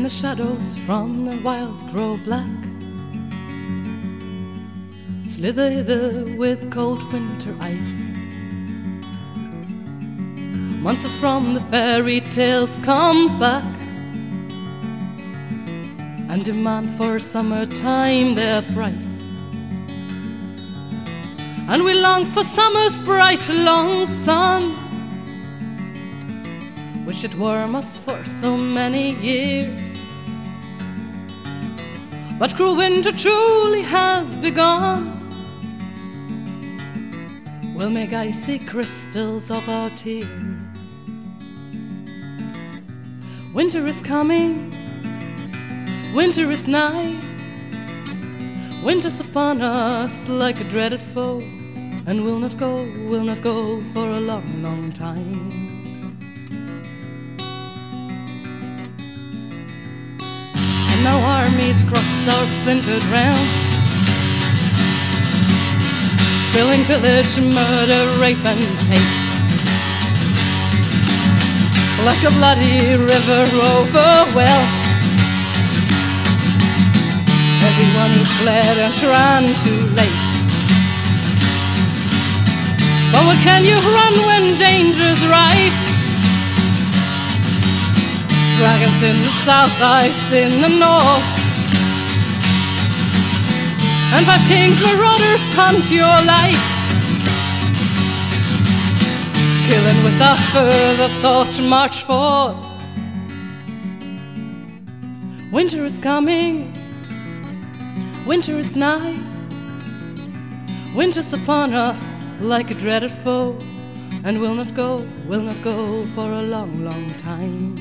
the shadows from the wild grow black, slither hither with cold winter ice. Monsters from the fairy tales come back and demand for summertime their price. And we long for summer's bright long sun, which should warm us for so many years. But cruel winter truly has begun. We'll make icy crystals of our tears. Winter is coming, winter is nigh, winter's upon us like a dreaded foe, and we'll not go for a long, long time. And now armies cross our splintered realm, spilling pillage, murder, rape and hate, like a bloody river overwhelmed. Everyone who fled and ran too late. But where can you run when danger's rife? Dragons in the south, ice in the north, and 5 kings marauders hunt your life, killing without further thought. March forth. Winter is coming, winter is nigh, winter's upon us like a dreaded foe, and we'll not go for a long, long time.